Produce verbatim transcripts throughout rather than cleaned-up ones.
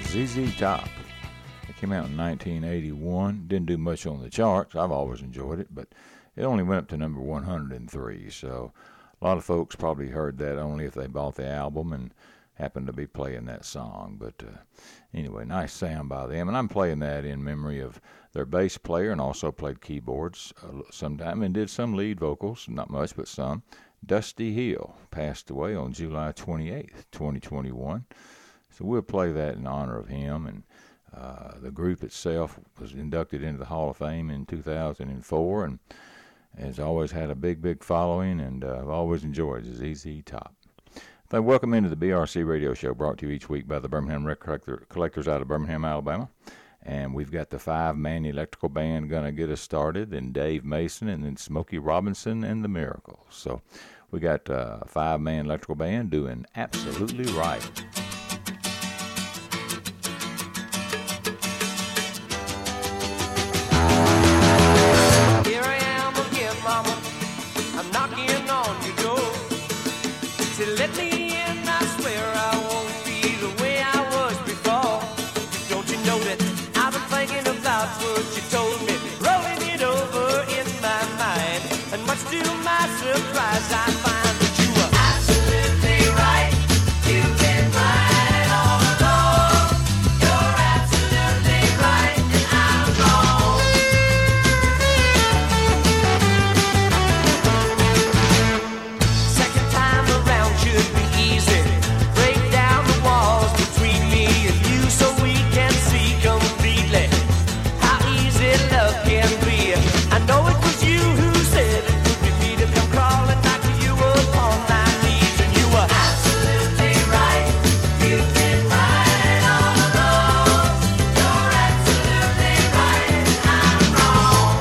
Z Z Top. It came out in nineteen eighty-one. Didn't do much on the charts. I've always enjoyed it, but it only went up to number one hundred three. So a lot of folks probably heard that only if they bought the album and happened to be playing that song. But uh, anyway, nice sound by them. And I'm playing that in memory of their bass player, and also played keyboards uh, sometime and did some lead vocals, not much, but some. Dusty Hill passed away on July twenty-eighth, twenty twenty-one. So we'll play that in honor of him. And uh, the group itself was inducted into the Hall of Fame in two thousand four and has always had a big, big following, and uh, I've always enjoyed Z Z Top. So welcome into the B R C Radio Show, brought to you each week by the Birmingham Record Collector, Collectors out of Birmingham, Alabama. And we've got the five-man electrical band going to get us started, and Dave Mason, and then Smokey Robinson and the Miracles. So we got a five-man electrical band doing Absolutely Right. Here I am again, mama. I'm knocking on your door. So let me in, I swear I won't be the way I was before. Don't you know that I've been thinking about what you told me, rolling it over in my mind. And much to my surprise, I find that you were absolutely right. You've been right all along. You're absolutely right, and I'm wrong. Second time around should be easy. Break down the walls between me and you so we can see completely how easy love can be. I know it was you who said it would be me to come crawling back to you upon my knees, and you were absolutely right. You've been right all along. You're absolutely right, and I'm wrong.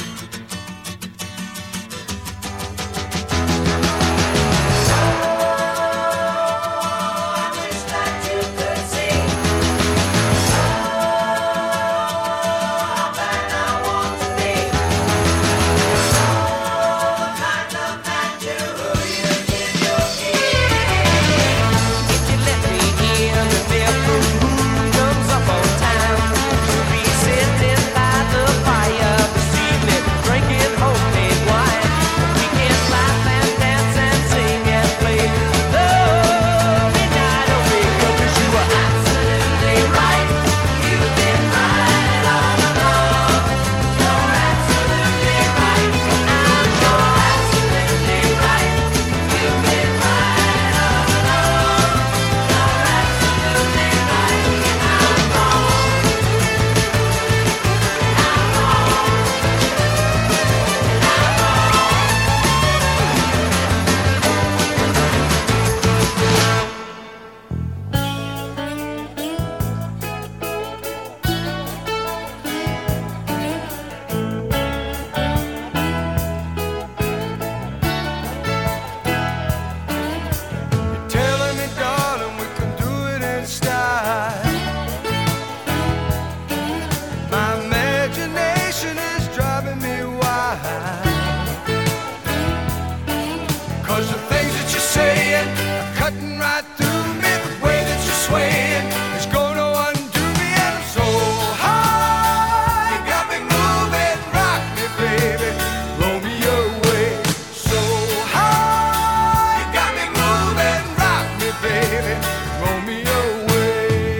I wish that you could see how bad I want to be. Kind of man to who you give your key. If you let me in, the full moon comes up on time. We'll be sitting by the fire this evening, drinking homemade wine. We can laugh and dance and sing and play lovely night away. 'Cause you were absolutely right. You've been right all along. You're absolutely right. I'm you're absolutely right. You've been right all along. You're absolutely right. I'm wrong. Telling me, darling, we can do it in style. My imagination is driving me wild. 'Cause the things that you're saying are cutting right through me. The way that you're swaying is gonna undo me, and I'm so high. You got me moving, rock me, baby, roll me away. So high, you got me moving, rock me, baby, roll me away.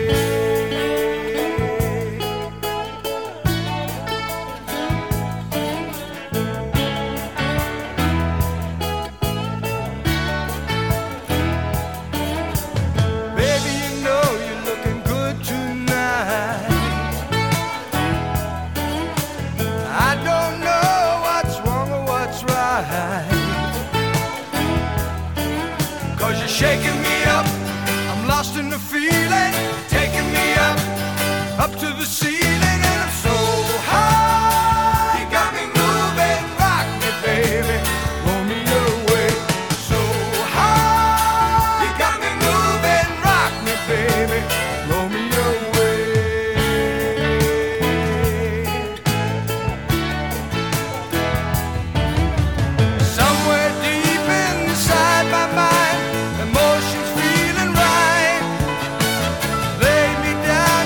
Baby, you know you're looking good tonight. I don't know what's wrong or what's right. 'Cause you're shaking me up, I'm lost in the feeling. Taking me up, up to the ceiling, and I'm so high. You got me moving, rock me, baby, roll me away. So high, you got me moving, rock me, baby, roll me away. Somewhere deep inside my mind, emotions feeling right. Lay me down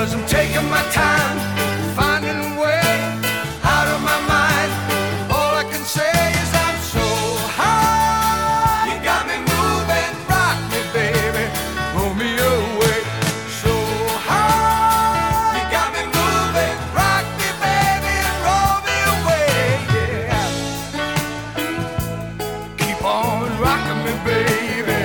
'cause I'm taking my time, finding a way out of my mind. All I can say is I'm so high. You got me moving, rock me, baby, roll me away. So high. You got me moving, rock me, baby, and roll me away. Yeah. Keep on rocking me, baby.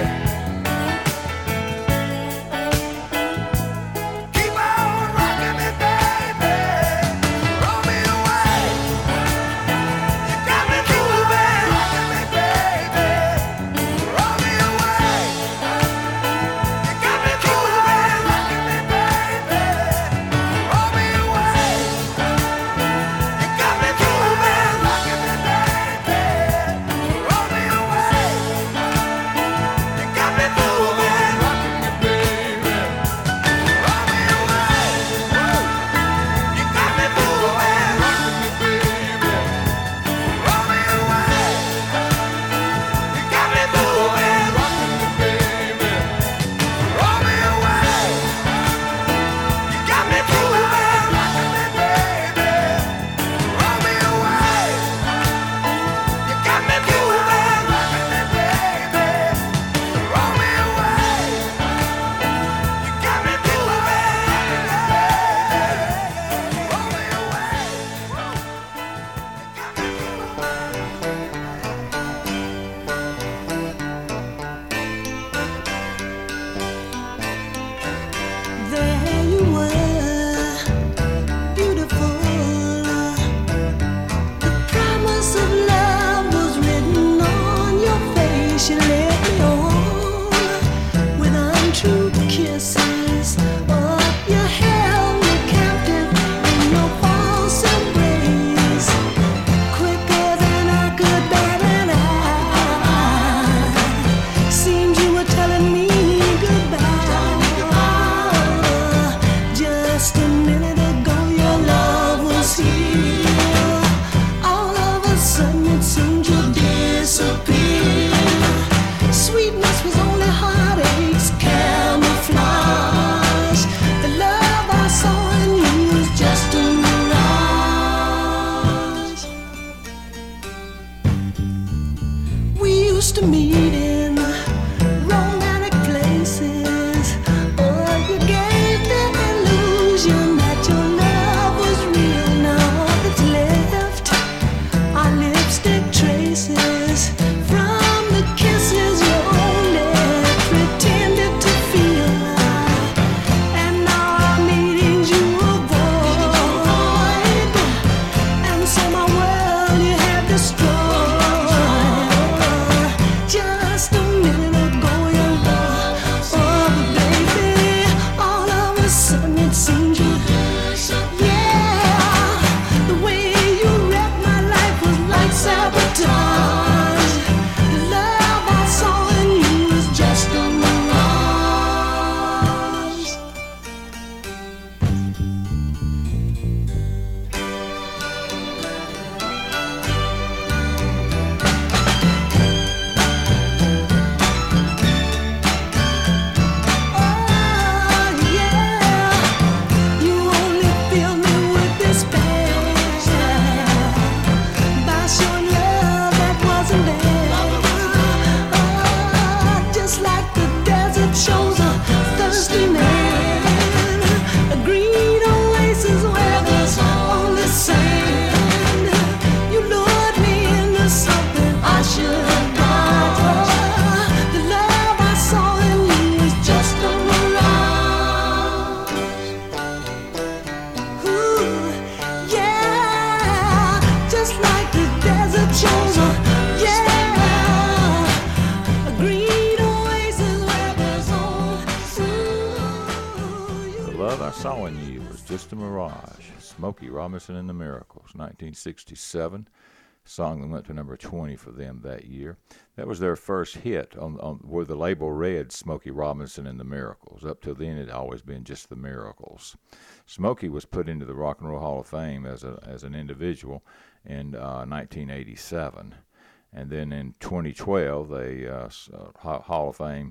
Smokey Robinson and the Miracles, nineteen sixty-seven. Song that went to number twenty for them that year. That was their first hit on, on where the label read Smokey Robinson and the Miracles. Up till then, it had always been just the Miracles. Smokey was put into the Rock and Roll Hall of Fame as a as an individual in uh, nineteen eighty-seven, and then in twenty twelve, the uh, Hall of Fame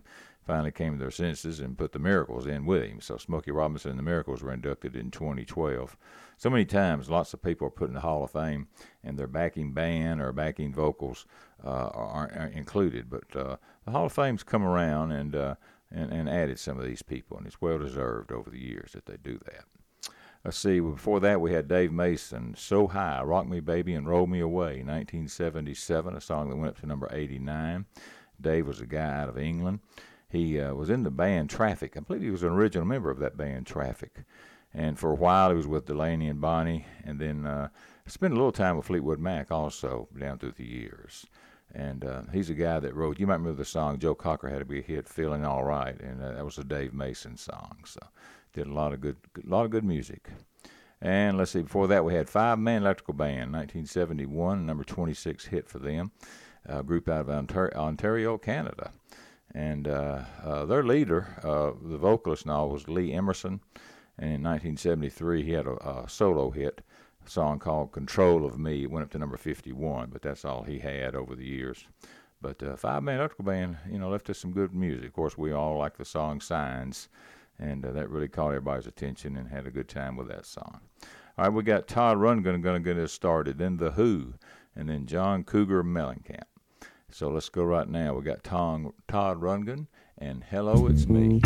finally came to their senses and put the Miracles in with him. So Smokey Robinson and the Miracles were inducted in twenty twelve. So many times, lots of people are put in the Hall of Fame, and their backing band or backing vocals uh, aren't, aren't included. But uh, the Hall of Fame's come around and, uh, and and added some of these people, and it's well deserved over the years that they do that. Let's see, before that we had Dave Mason, So High, Rock Me Baby and Roll Me Away, nineteen seventy-seven, a song that went up to number eighty-nine. Dave was a guy out of England. He uh, was in the band Traffic. I believe he was an original member of that band Traffic. And for a while he was with Delaney and Bonnie, and then uh, spent a little time with Fleetwood Mac also down through the years. And uh, he's a guy that wrote, you might remember the song Joe Cocker had a big hit, Feeling All Right, and uh, that was a Dave Mason song. So did a lot of good, a lot of good music. And let's see, before that we had Five Man Electrical Band, nineteen seventy-one, number twenty-six hit for them, a group out of Ontario, Ontario Canada. And uh, uh, their leader, uh, the vocalist and all, was Lee Emerson. And in nineteen seventy-three, he had a, a solo hit, a song called Control of Me. It went up to number fifty-one, but that's all he had over the years. But uh, Five Man Electrical Band, you know, left us some good music. Of course, we all like the song Signs, and uh, that really caught everybody's attention and had a good time with that song. All right, we got Todd Rundgren going to get us started, then The Who, and then John Cougar Mellencamp. So let's go right now. We got Tom, Todd Rundgren and Hello, It's Me.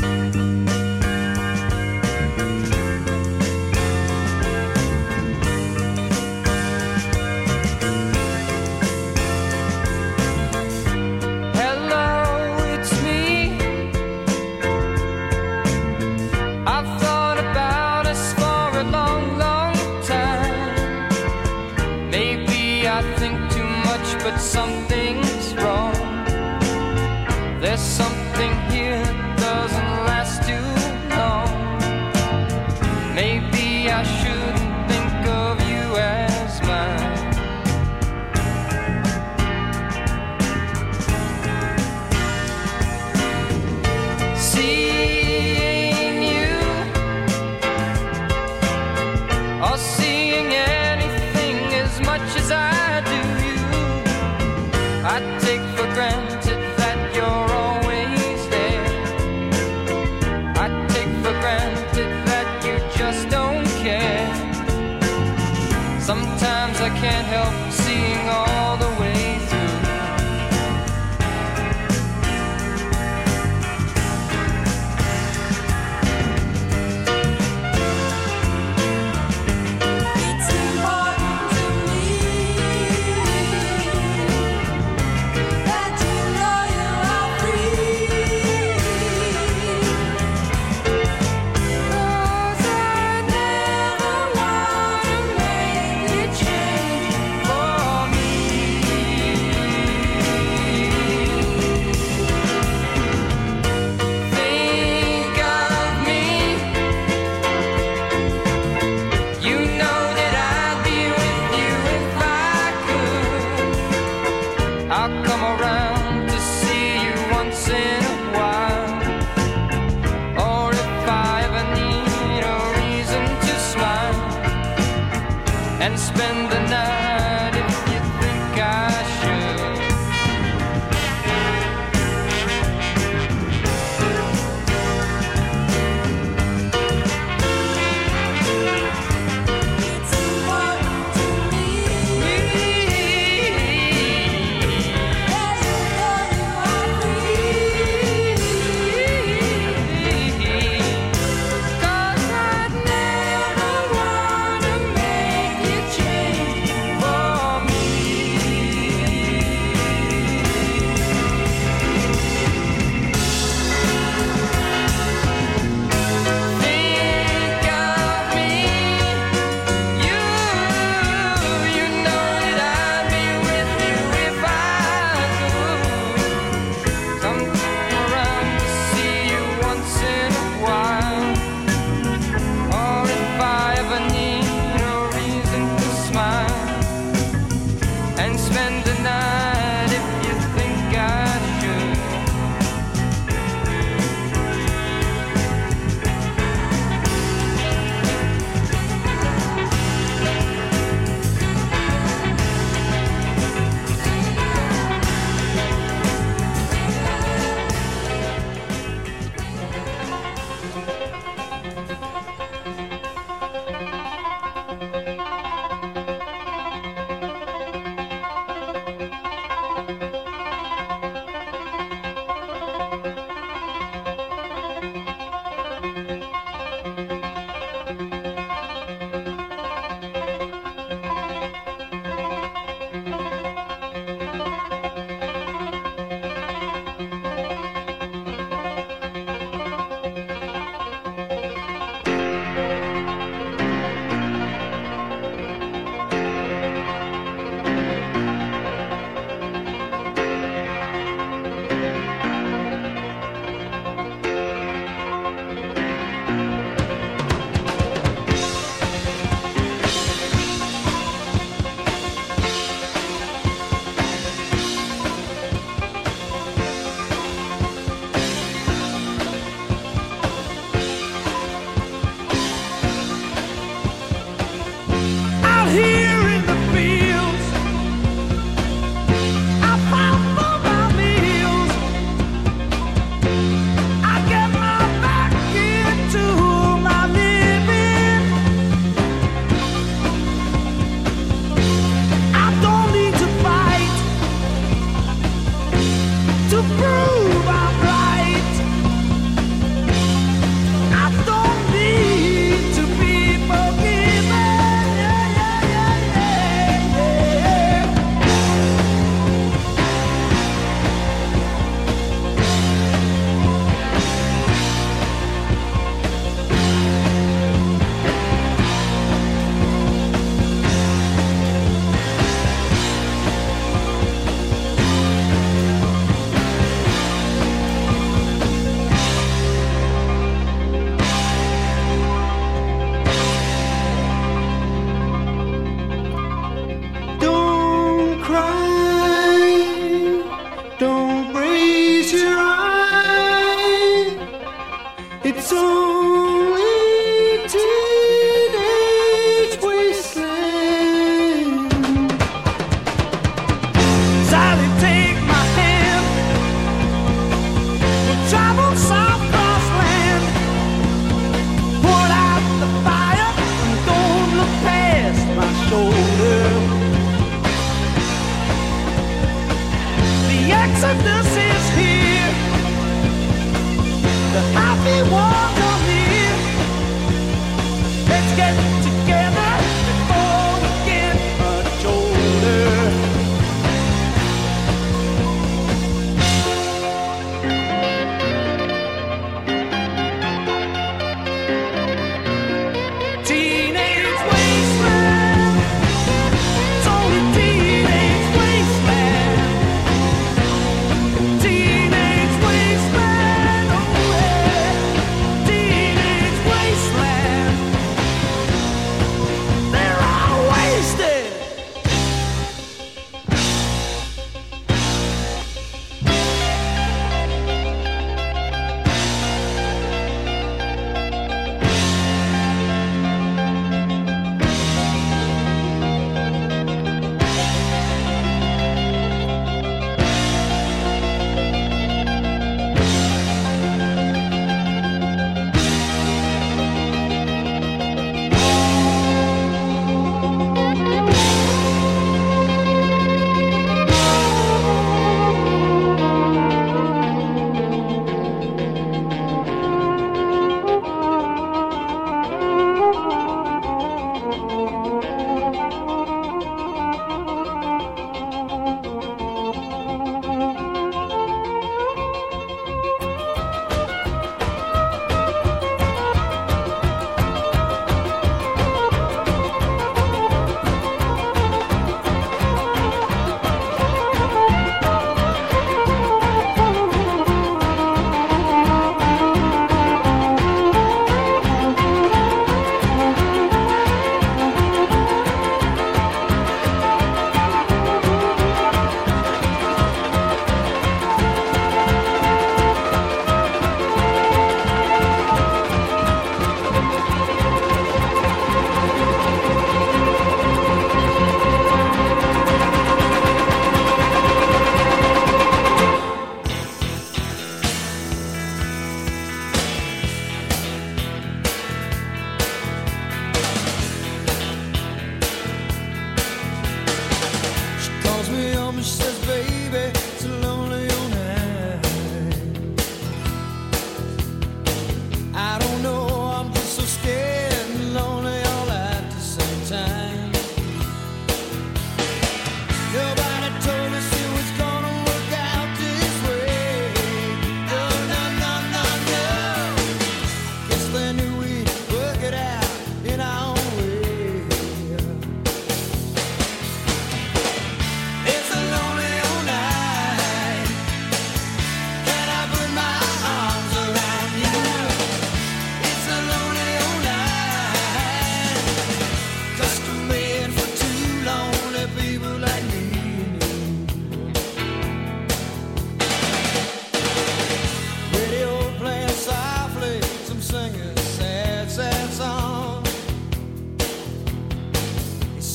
Something's wrong. There's something here that doesn't last too long. Maybe I shouldn't think of you as mine. Seeing you or seeing anything as much as I do, I take for granted that you're always there. I take for granted that you just don't care. Sometimes I can't help seeing all the way through.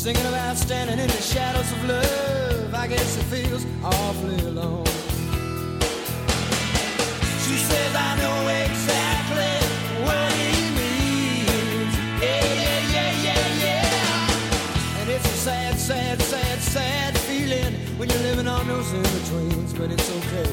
Singing about standing in the shadows of love. I guess it feels awfully alone. She says I know exactly what he means. Yeah, yeah, yeah, yeah, yeah. And it's a sad, sad, sad, sad feeling when you're living on those in-betweens, but it's okay.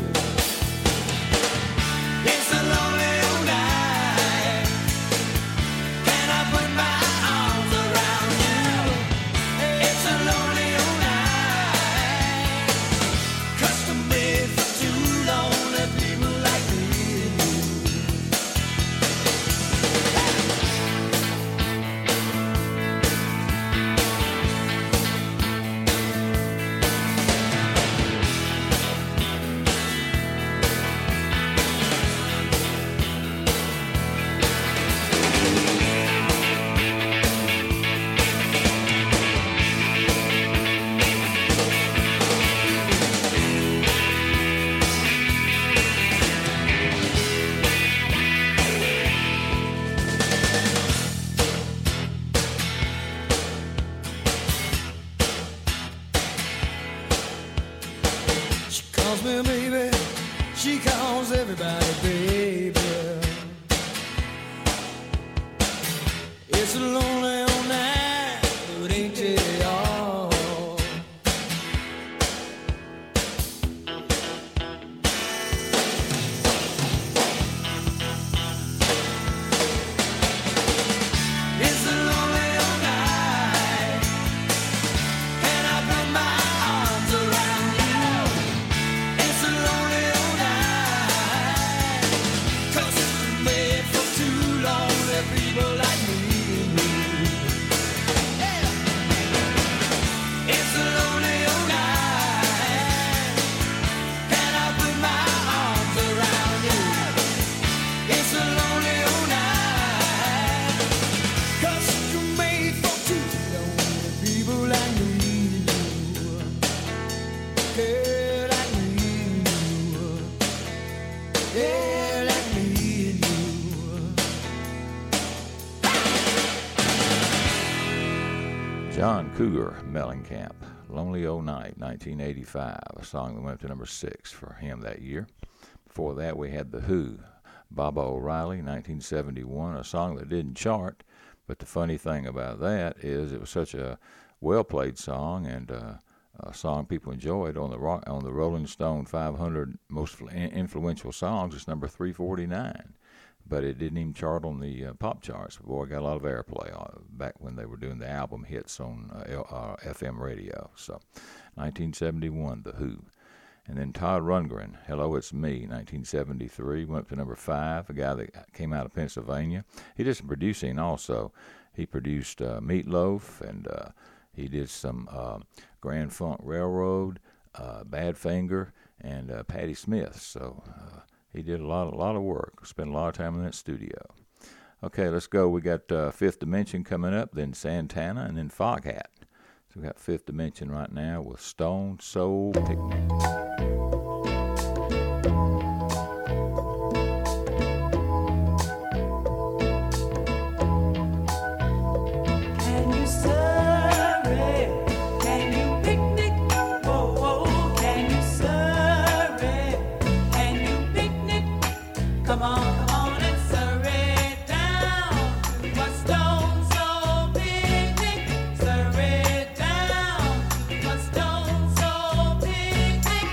It's a lonely old night. Can I put my arms around you? It's a lonely old night. Custom made for two lonely people like me and you. She calls me baby, she calls everybody baby. It's a lonely old night, but ain't it all? It's a lonely old night. Can I put my arms around you? It's a lonely old night. 'Cause it's made for two lonely people like me and you. Yeah. It's a lonely old night. Can I put my arms around you? It's a lonely old night. 'Cause you're made for two lonely people like me and you. Yeah, like me and you. Yeah, like me and you. John Cougar Mellencamp, Lonely Old Night, nineteen eighty-five, a song that went up to number six for him that year. Before that, we had The Who, Baba O'Reilly, nineteen seventy-one, a song that didn't chart, but the funny thing about that is it was such a well-played song and uh, a song people enjoyed on the rock, on the Rolling Stone five hundred most influential songs. It's number three forty-nine. But it didn't even chart on the uh, pop charts. Boy, it got a lot of airplay uh, back when they were doing the album hits on uh, L, uh, F M radio. So, nineteen seventy-one, The Who. And then Todd Rundgren, Hello, It's Me, nineteen seventy-three, went up to number five, a guy that came out of Pennsylvania. He did some producing also. He produced uh, Meatloaf, and uh, he did some uh, Grand Funk Railroad, uh, Badfinger, and uh, Patti Smith. So, uh, he did a lot, a lot of work. Spent a lot of time in that studio. Okay, let's go. We got uh, Fifth Dimension coming up, then Santana, and then Foghat. So we got Fifth Dimension right now with Stone Soul Picnic. Can you serve it? Can you picnic? Whoa, whoa, can you serve it? Can you picnic? Come on, come on and serve it down. A stone soul picnic. Serve it down. A stone soul picnic.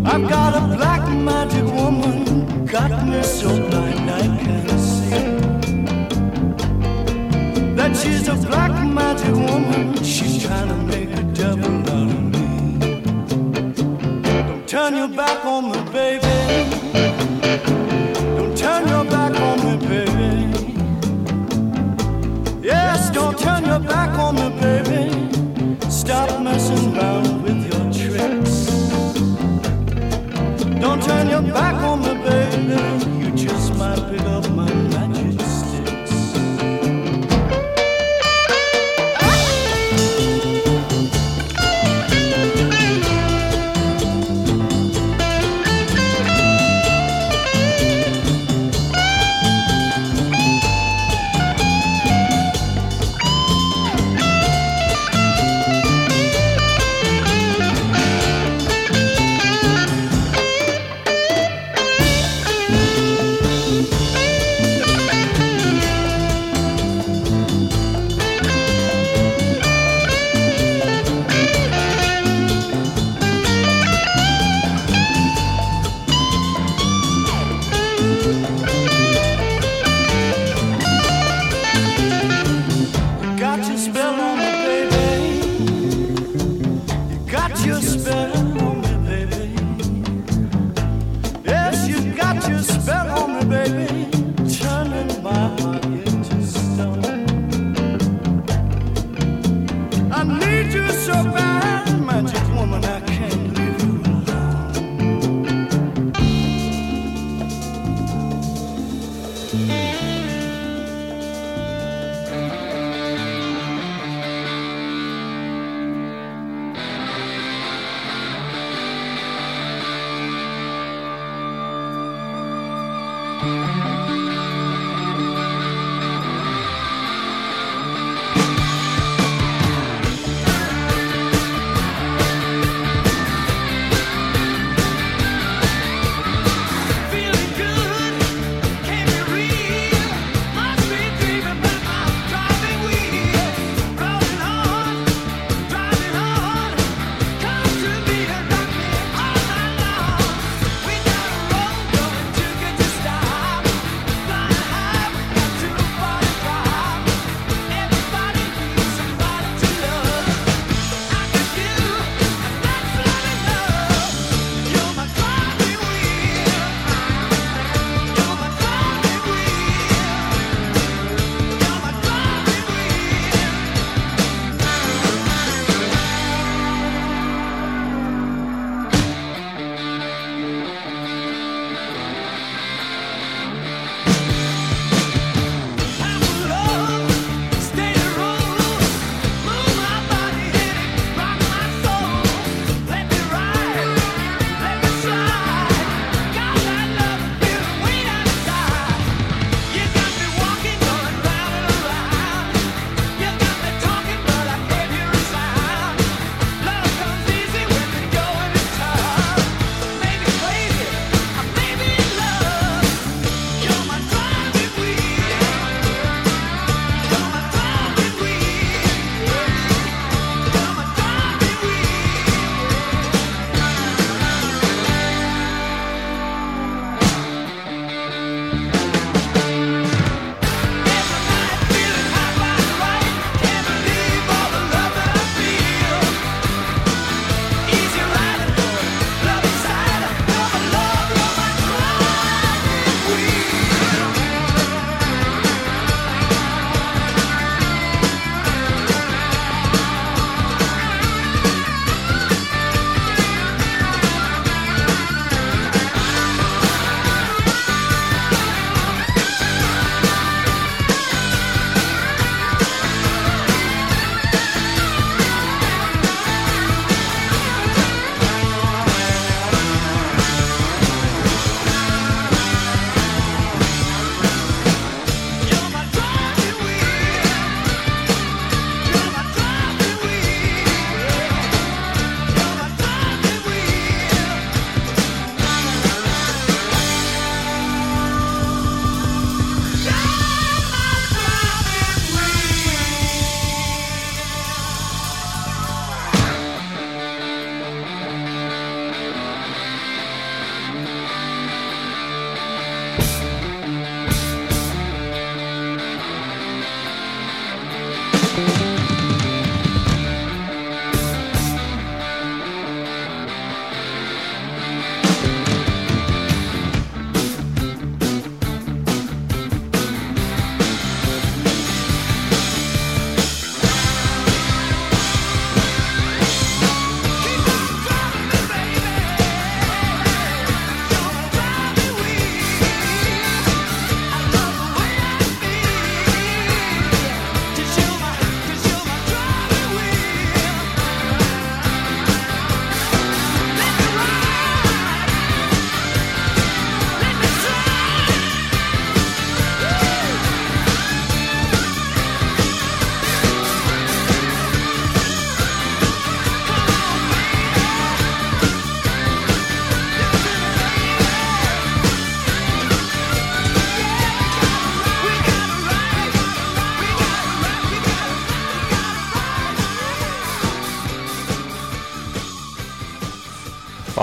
I've got a black magic woman, got me so blind I can't see. That she's a black magic woman, she's trying to make a devil out of me. Don't turn your back on me, baby. Don't turn your back on me, baby. Yes, don't turn your back on me, baby. Stop messing around with your tricks. Don't turn your back on me, baby. You just might pick up my magic sticks.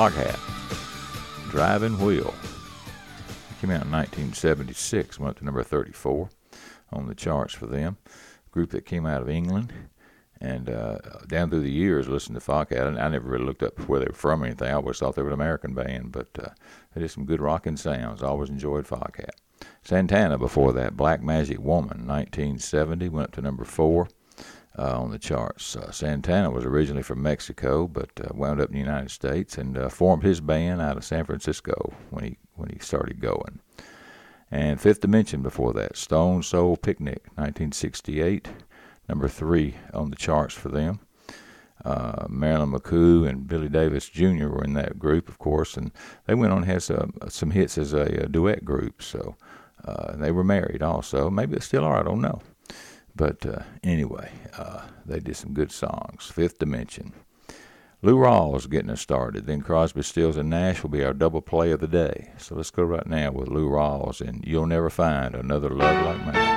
Foghat, Driving Wheel. It came out in nineteen seventy-six, went up to number thirty-four on the charts for them. Group that came out of England. And uh, down through the years, listening to Foghat, I never really looked up where they were from or anything. I always thought they were an American band, but uh, they did some good rocking sounds. I always enjoyed Foghat. Santana before that, Black Magic Woman, nineteen seventy, went up to number four uh, on the charts. Uh, Santana was originally from Mexico, but uh, wound up in the United States and uh, formed his band out of San Francisco when he when he started going. And Fifth Dimension before that, Stone Soul Picnic, nineteen sixty-eight. Number three on the charts for them. Uh, Marilyn McCoo and Billy Davis Junior were in that group, of course, and they went on and had some, some hits as a, a duet group. So uh, they were married also. Maybe they still are, I don't know. But uh, anyway, uh, they did some good songs. Fifth Dimension. Lou Rawls getting us started. Then Crosby, Stills, and Nash will be our double play of the day. So let's go right now with Lou Rawls and You'll Never Find Another Love Like Mine.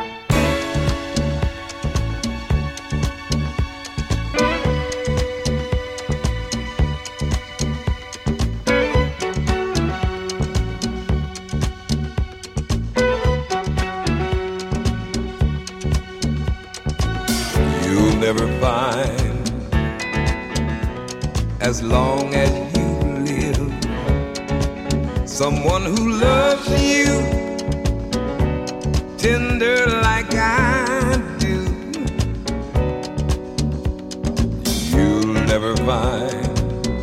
Never find, as long as you live, someone who loves you tender like I do. You'll never find,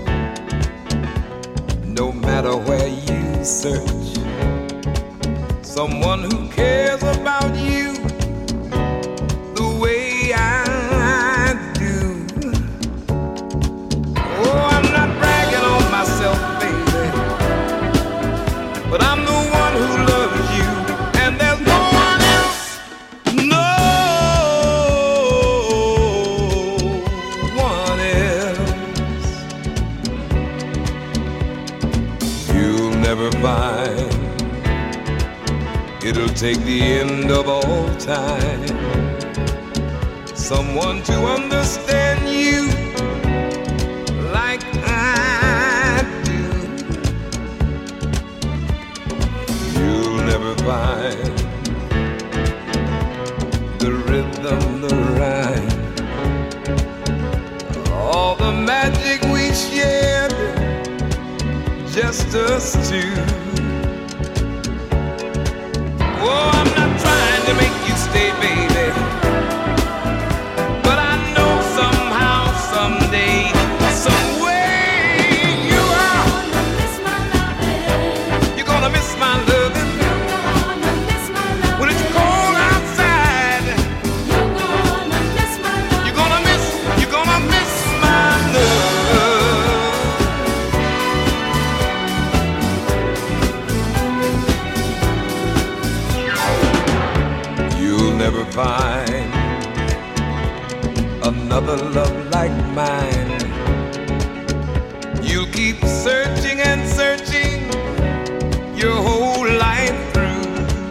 no matter where you search, someone who cares about you the way I but I'm the one who loves you, and there's no one else, no one else. You'll never find, it'll take the end of all time, someone to understand you like I do. You'll never find the rhythm, the rhyme, all the magic we shared, just us two. Oh, I'm not trying to make you stay, baby, but I know somehow, someday, some way you are. You're gonna miss my loving. When it's cold outside, you're gonna miss, you're gonna miss my love. You'll never find another love like mine. You'll keep searching and searching your whole life through.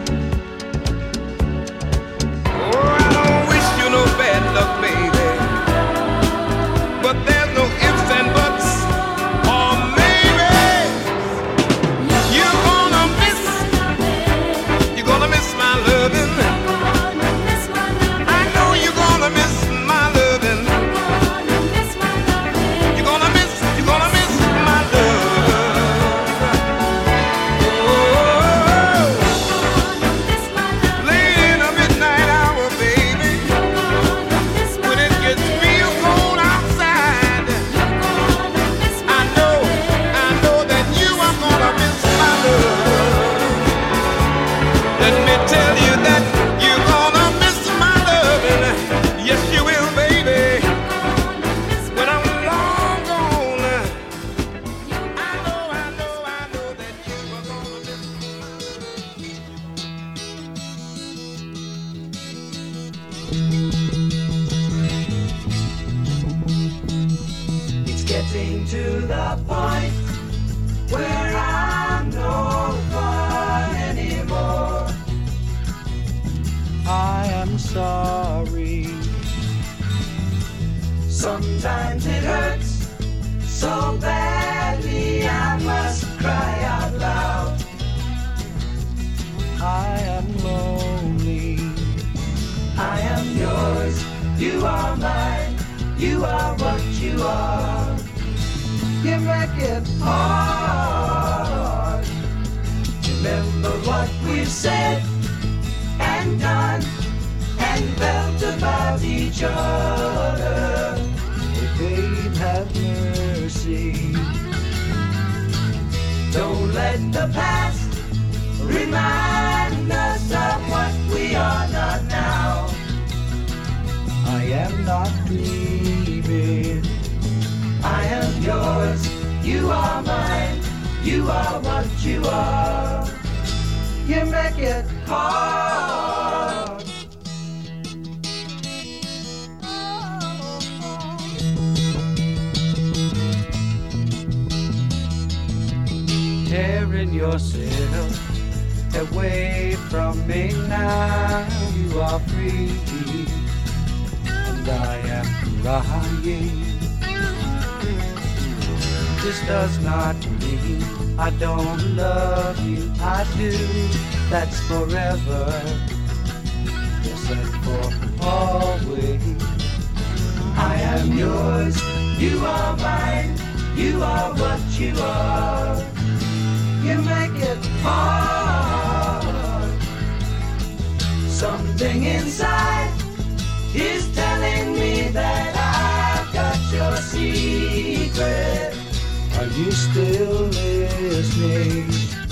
Oh, I don't wish you no bad luck, baby, but there's no ifs and buts, or maybe you're gonna miss, you're gonna miss my loving. I know you're gonna miss my loving. You're gonna miss, you're gonna miss my love. Oh, late in the midnight hour, baby, when it gets real cold outside, I know, I know that you are gonna miss my love. Let me tell you that you're gonna miss my loving. Yes, you will, baby. When I'm long gone, I know, I know, I know that you are gonna miss It's getting to the point where I'm no fun anymore. I am sorry. Sometimes it hurts so badly. I make it hard. Remember what we've said and done and felt about each other. Hey, babe, have mercy. Don't let the past remind us of what we are not now. I am not dreaming. I am yours. You are mine. You are what you are. You make it hard. Tearing yourself away from me now. You are free, and I am crying. This does not mean I don't love you. I do. That's forever. Yes, and for always. I am yours. You are mine. You are what you are. You make it hard. Something inside is telling me that I've got your secret. Are you still listening?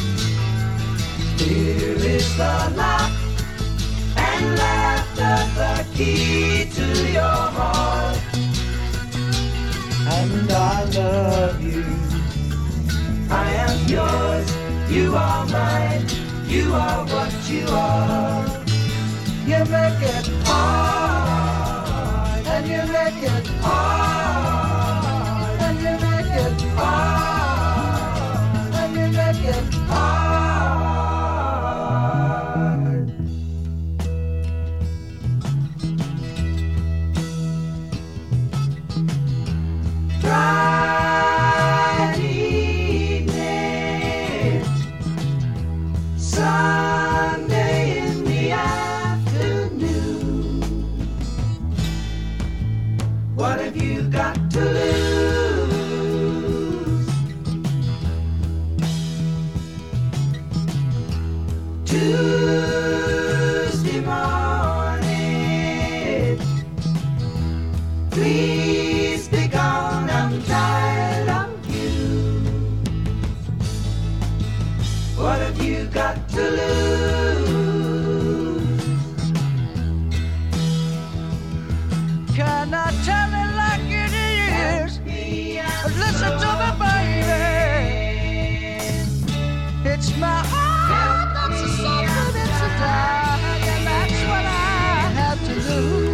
Here is the lock and laughter, the key to your heart. And I love you. I am yours, you are mine, you are what you are. You make it hard, and you make it hard, and you make it hard, and you make it hard. Sunday in the afternoon. What have you got to lose? Tuesday morning. Please be gone, I'm tired of you. What have you got to lose? Can I tell it like it is? Listen to me, baby. It's my heart that's a something, it's a die, and that's what I have to lose.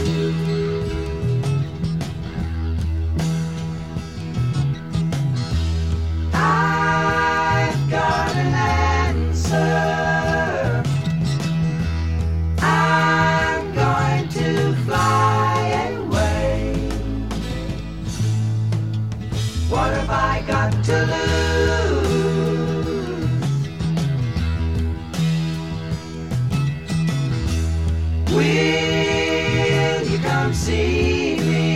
I've got an answer. I'm going to fly away. What have I got to lose? Will you come see me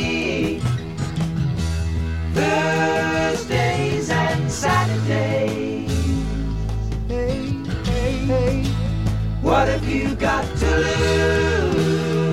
Thursdays and Saturdays? Hey, hey, hey. What have you got to lose?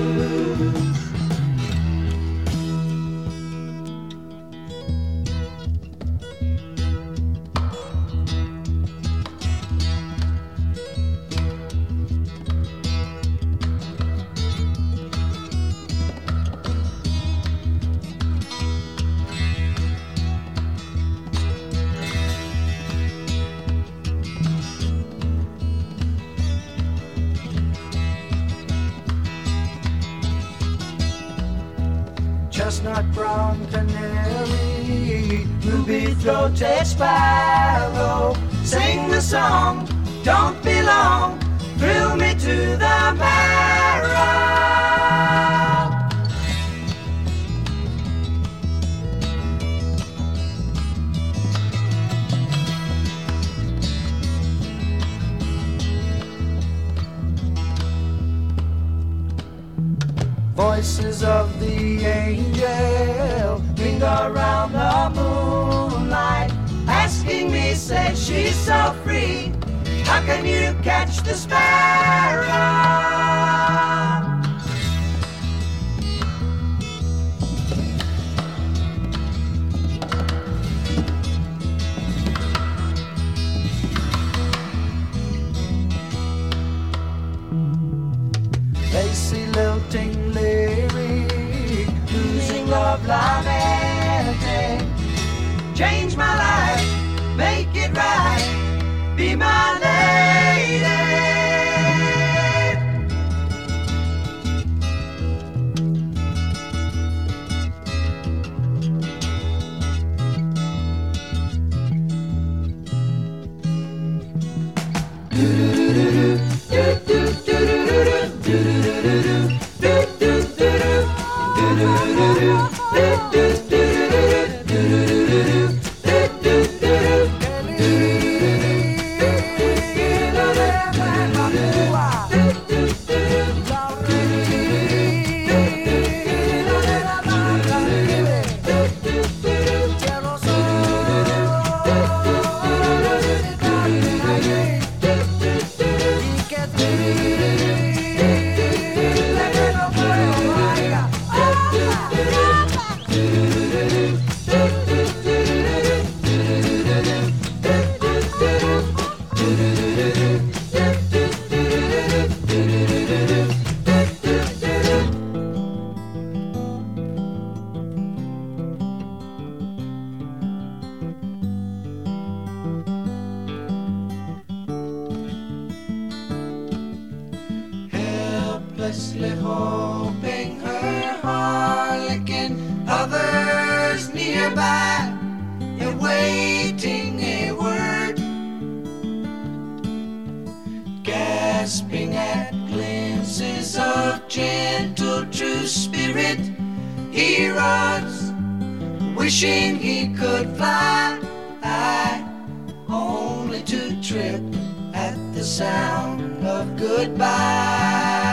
Chestnut brown canary, ruby-throated sparrow, sing the song, don't be long, thrill me to the marrow. Voices of the angel ring around the moonlight. said she's so free. How can you catch the sparrow? Lacy lilting lyric, losing love lamenting. Change my life, make it right, be my lady. Helplessly hoping her harlequin, others nearby, awaiting a word, gasping at glimpses of gentle true spirit. He runs, wishing he could fly, only to trip at the sound of goodbye.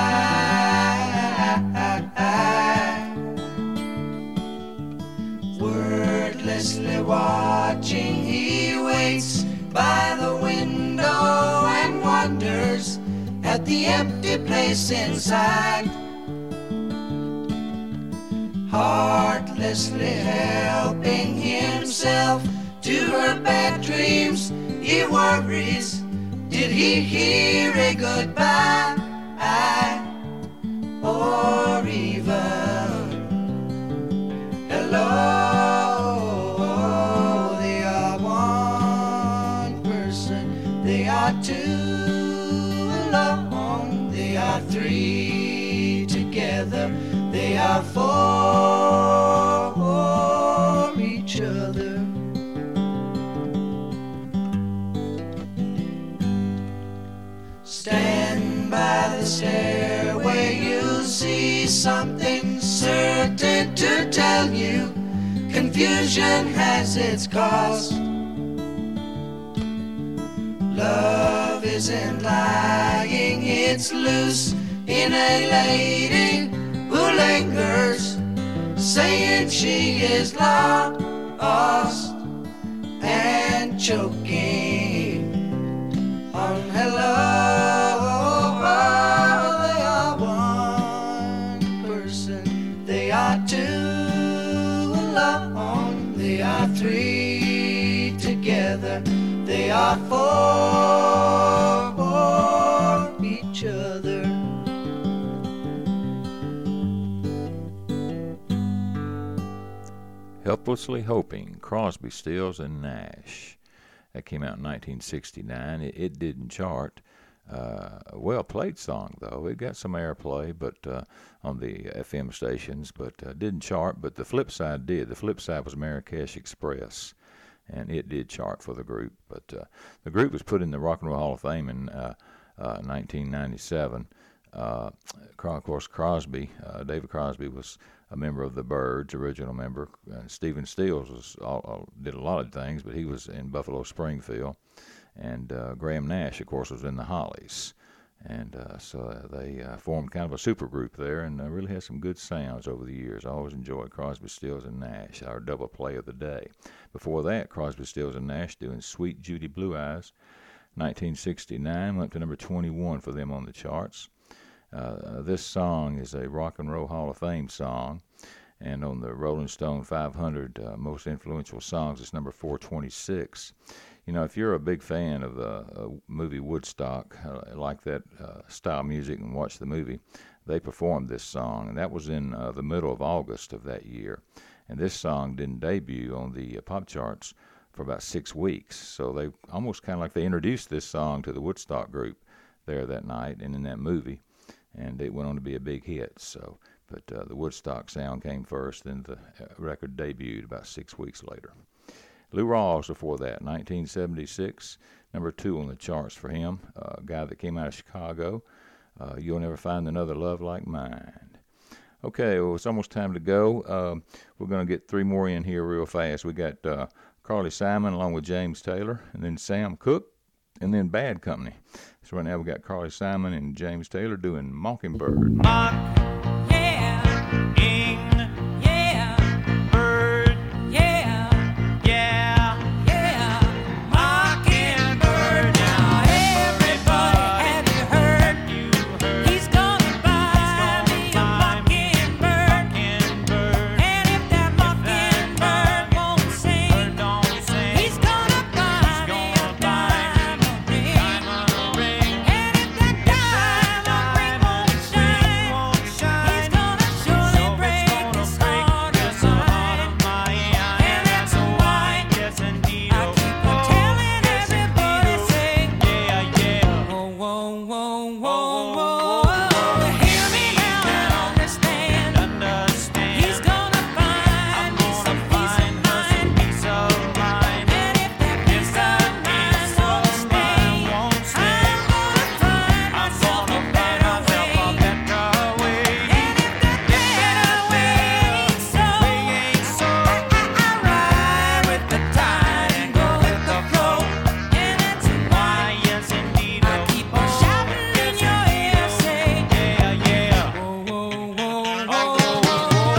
Wordlessly watching, he waits by the window and wonders at the empty place inside. Heartlessly helping himself to her bad dreams, he worries, did he hear a goodbye? Or even hello? They are one person, they are two alone, they are three together, they are for each other. Stand by the stairway, you'll see something certain to tell you. Confusion has its cost. Love isn't lying, it's loose in a lady who lingers, saying she is lost and choking on hello. They are one person, they are two alone, they are three together, they are for each other. Helplessly Hoping, Crosby, Stills, and Nash. That came out in nineteen sixty-nine. It, it didn't chart. Uh, a well-played song, though. It got some airplay but uh, on the F M stations, but uh, didn't chart. But the flip side did. The flip side was Marrakesh Express, and it did chart for the group. But uh, the group was put in the Rock and Roll Hall of Fame in uh, uh, nineteen ninety-seven. Uh, of course, Crosby, uh, David Crosby was a member of the Byrds, original member. Uh, Stephen Stills was all, all, did a lot of things, but he was in Buffalo Springfield. And uh, Graham Nash, of course, was in the Hollies. And uh, so uh, they uh, formed kind of a super group there, and uh, really had some good sounds over the years. I always enjoyed Crosby, Stills, and Nash, our double play of the day. Before that, Crosby, Stills, and Nash doing Sweet Judy Blue Eyes. nineteen sixty-nine went to number twenty-one for them on the charts. Uh, this song is a Rock and Roll Hall of Fame song, and on the Rolling Stone five hundred uh, most influential songs, it's number four twenty-six. You know, if you're a big fan of the uh, movie Woodstock, uh, like that uh, style music and watch the movie, they performed this song, and that was in uh, the middle of August of that year. And this song didn't debut on the uh, pop charts for about six weeks, so they almost kind of like they introduced this song to the Woodstock group there that night and in that movie, and it went on to be a big hit. So, but uh, the Woodstock sound came first, then the record debuted about six weeks later. Lou Rawls before that, nineteen seventy-six, number two on the charts for him, a guy that came out of Chicago. Uh, You'll Never Find Another Love Like Mine. Okay, well, it's almost time to go. Uh, we're going to get three more in here real fast. We got uh, Carly Simon along with James Taylor, and then Sam Cooke, and then Bad Company. So right now we got Carly Simon and James Taylor doing Mockingbird. Mock, yeah, ing, yeah, bird, yeah, yeah, yeah, mockingbird. Now everybody, have you heard? You heard? He's gonna buy me a mockingbird. Mockingbird. And if that mockingbird won't sing, don't sing, he's gonna buy me a diamond ring. Diamond ring. And if that diamond ring won't shine, he's gonna surely break this heart of mine. And that's why Yes, indeed. I keep on telling everybody, say, Yeah, yeah. whoa, whoa, whoa, whoa, whoa. Hear me now and understand. Understand. He's gonna find me some peace of mind. Peace of mind. And if that peace of mind won't stay, I'm gonna find myself a better way. better way. And if that better way ain't so, I, I, I ride with the tide and go with the flow. And that's why Yes, indeed. I keep on shouting in your ear, say, Yeah, yeah. whoa, whoa, whoa, whoa, whoa.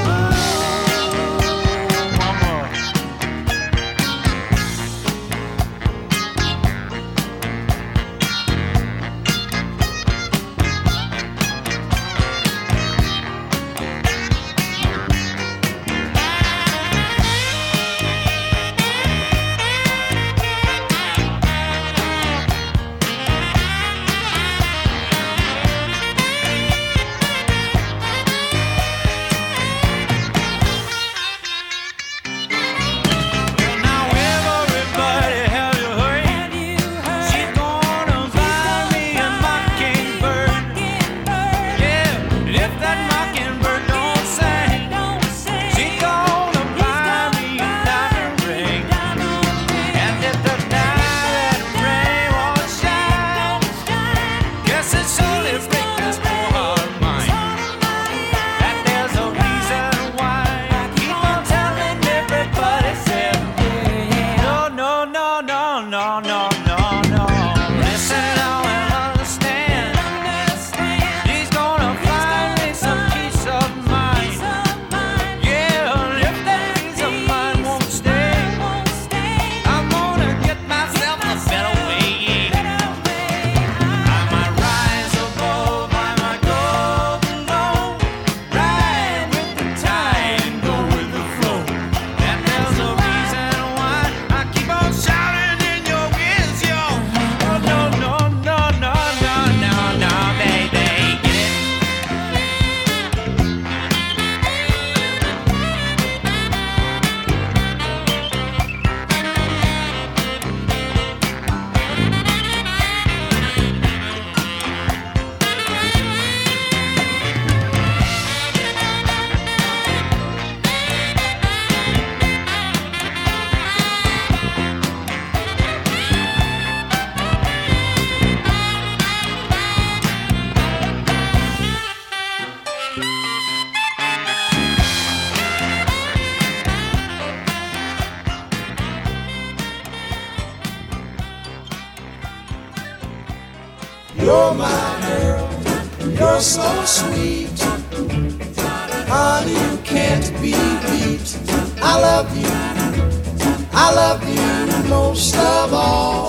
One more. Well, now everybody, have you heard? Have you heard? She's gonna buy me a mockingbird. Mockingbird. Yeah, and if that mockingbird don't sing, Don't sing. she's gonna He's buy gonna me a buy diamond me a ring. diamond ring. And if the diamond ring won't shine, Don't shine. guess it surely break this poor heart of mine. That there's a reason why I keep on telling everybody, say, no, no, no, no, no, no, no, no. Listen now and understand. He's gonna find me some peace of mind. Yeah, and if that peace of mind won't stay, I'm gonna get myself a better way. I might rise above, I might go below, ride with the tide and go with the flow. And there's a reason why I keep on shouting in your ears, You're my girl, you're so sweet. Honey, you can't be beat. I love you, I love you most of all.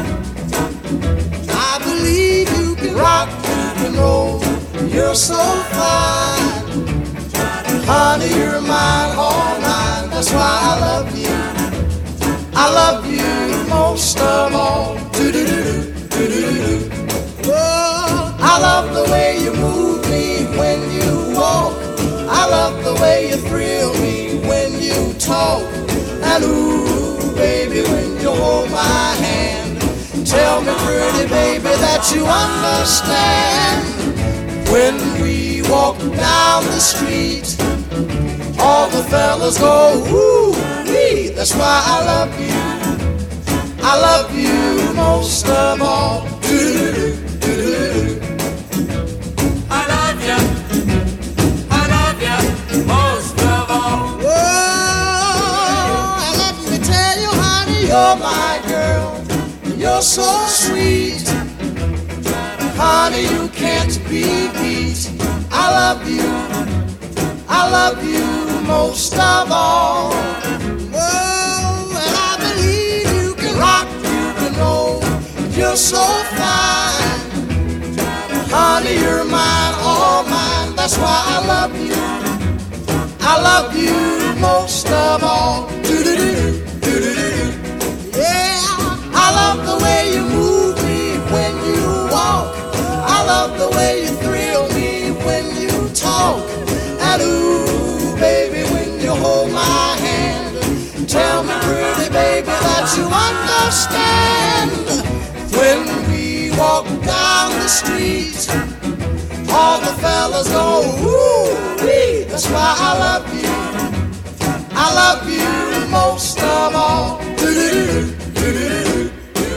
I believe you can rock, you can roll. You're so fine. Honey, you're mine, all mine. That's why I love you. I love you most of all. Do-do-do-do, do-do-do-do. Oh, I love the way you move me when you walk. I love the way you thrill me when you talk. And ooh, baby, when you hold my hand, tell me, pretty baby, that you understand. When we walk down the street, all the fellas go, ooh, wee. That's why I love you. I love you most of all. Do-do-do, do-do-do. I love you. I love you most of all. Oh, and let me tell you, honey, you're my girl. You're so sweet. Honey, you can't be beat. I love you. I love you most of all. Oh, and I believe you can rock, you can roll. You're so fine. Honey, you're mine, all mine. That's why I love you. I love you most of all. Do-do-do, do-do-do. Yeah, I love the way you move me when you walk. I love the way you thrill me when you talk. And ooh, baby, when you hold my hand, tell me, pretty baby, that you understand. When we walk down the street, all the fellas go, ooh, wee. That's why I love you. I love you most of all. Do-do-do, do-do-do.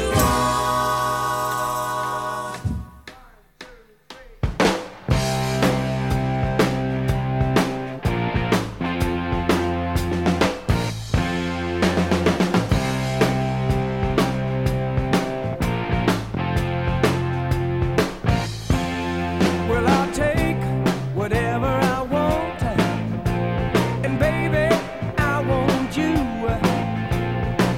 Well, I'll take whatever I want, and baby, I want you.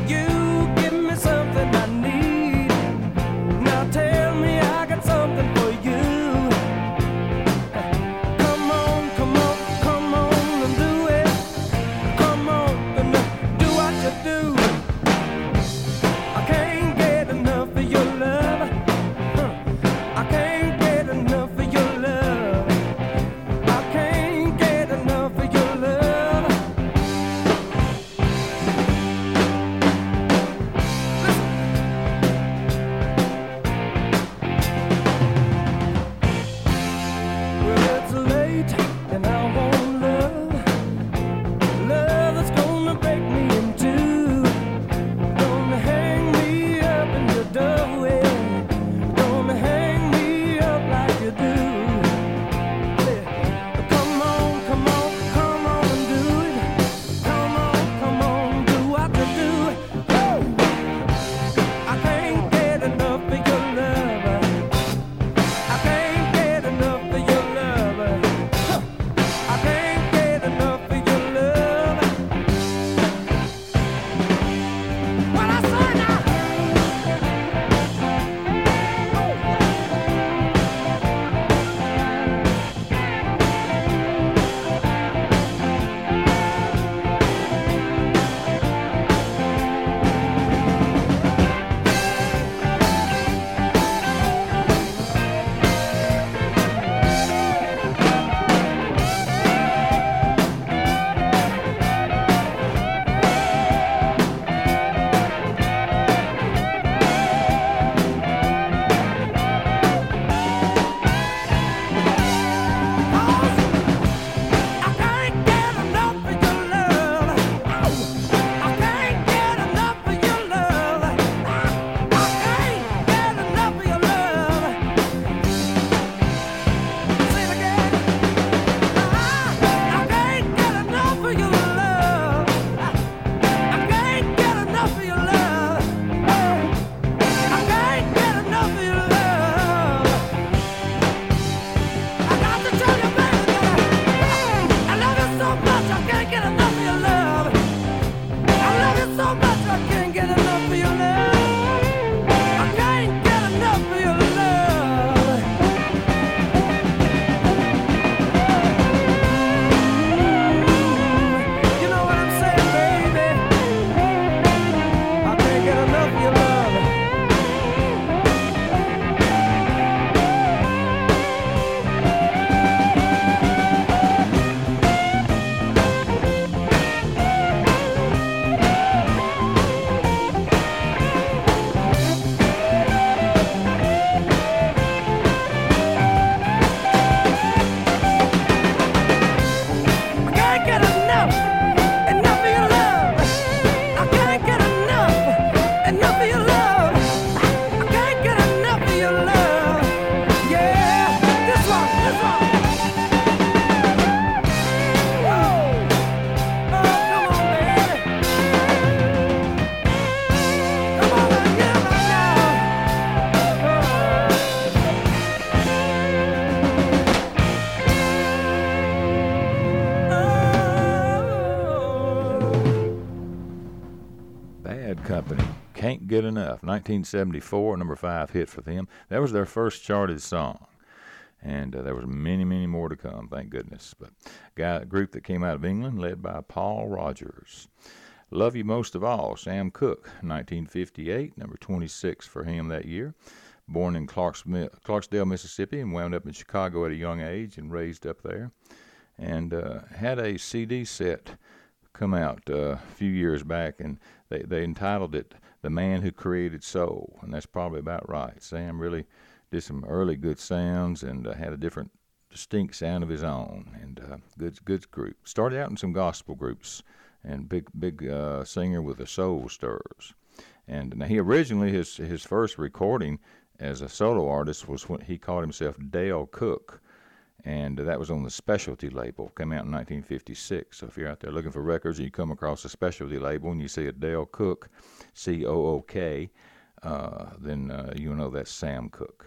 Get Enough. nineteen seventy-four, number five hit for them. That was their first charted song. And uh, there was many, many more to come, thank goodness. But guy, a group that came out of England led by Paul Rogers. Love You Most of All, Sam Cooke, nineteen fifty-eight, number twenty-six for him that year. Born in Clarks, Clarksdale, Mississippi, and wound up in Chicago at a young age and raised up there. And uh, had a C D set come out uh, a few years back, and they, they entitled it The Man Who Created Soul, and that's probably about right. Sam really did some early good sounds and uh, had a different, distinct sound of his own, and uh, good good group. Started out in some gospel groups, and big big uh, singer with the Soul Stirrers. And now he originally, his his first recording as a solo artist was when he called himself Dale Cook, and that was on the Specialty label. Came out in nineteen fifty-six. So if you're out there looking for records and you come across a Specialty label and you see a Dale Cook, C O O K, uh, then uh, you'll know that's Sam Cooke.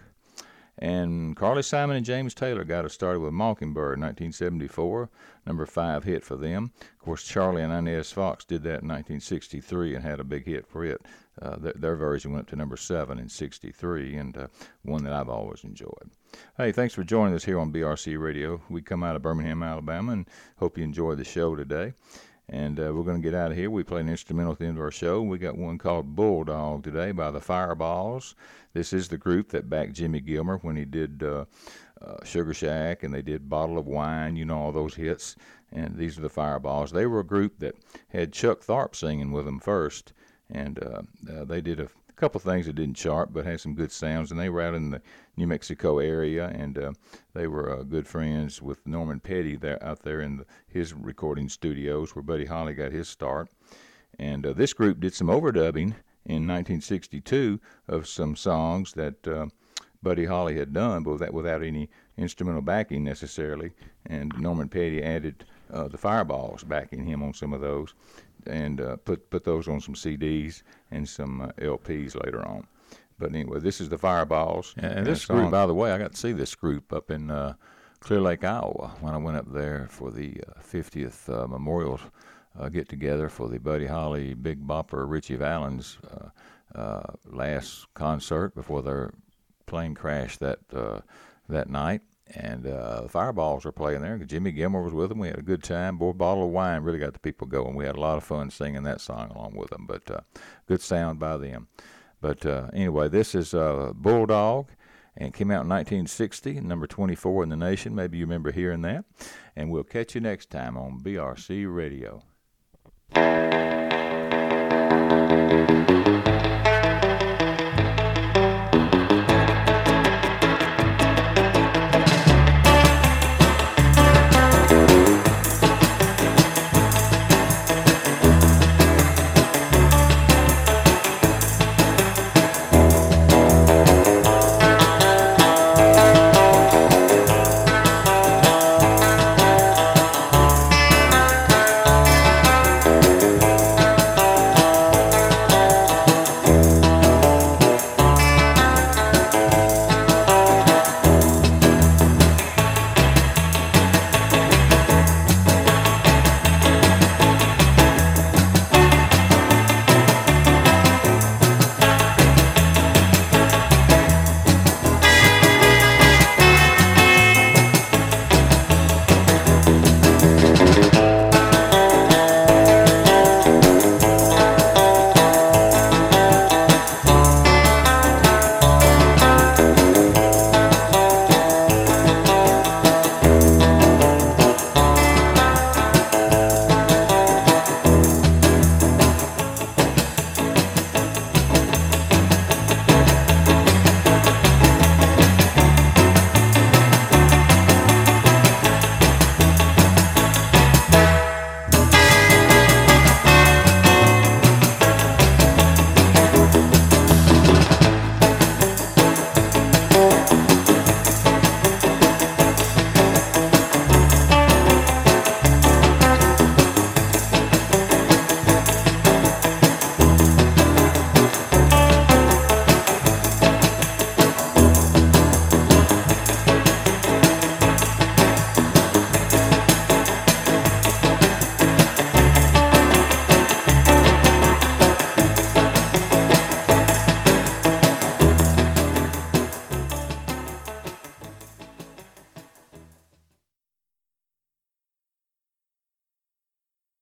And Carly Simon and James Taylor got us started with Mockingbird, nineteen seventy-four, number five hit for them. Of course, Charlie and Inez Fox did that in nineteen sixty-three and had a big hit for it. Uh, th- their version went up to number seven in sixty-three, and uh, one that I've always enjoyed. Hey, thanks for joining us here on B R C Radio. We come out of Birmingham, Alabama, and hope you enjoyed the show today. And uh, we're going to get out of here. We play an instrumental at the end of our show. We got one called Bulldog today by the Fireballs. This is the group that backed Jimmy Gilmer when he did uh, uh, Sugar Shack, and they did Bottle of Wine, you know, all those hits. And these are the Fireballs. They were a group that had Chuck Tharp singing with them first, and uh, uh, they did a couple things that didn't chart, but had some good sounds. And they were out in the New Mexico area, and uh, they were uh, good friends with Norman Petty there out there in the, his recording studios where Buddy Holly got his start. And uh, this group did some overdubbing in nineteen sixty-two of some songs that uh, Buddy Holly had done, but without, without any instrumental backing necessarily. And Norman Petty added uh, the Fireballs backing him on some of those, and uh, put put those on some C Ds and some uh, L Ps later on. But anyway, this is the Fireballs. And, and this group, by the way, I got to see this group up in uh, Clear Lake, Iowa, when I went up there for the uh, fiftieth uh, Memorial uh, get-together for the Buddy Holly Big Bopper Richie Valens uh, uh, last concert before their plane crashed that uh, that night. And uh, the Fireballs were playing there. Jimmy Gilmer was with them. We had a good time. Boy, Bottle of Wine really got the people going. We had a lot of fun singing that song along with them. But uh, good sound by them. But uh, anyway, this is uh, Bulldog, and came out in nineteen sixty, number twenty-four in the nation. Maybe you remember hearing that. And we'll catch you next time on B R C Radio.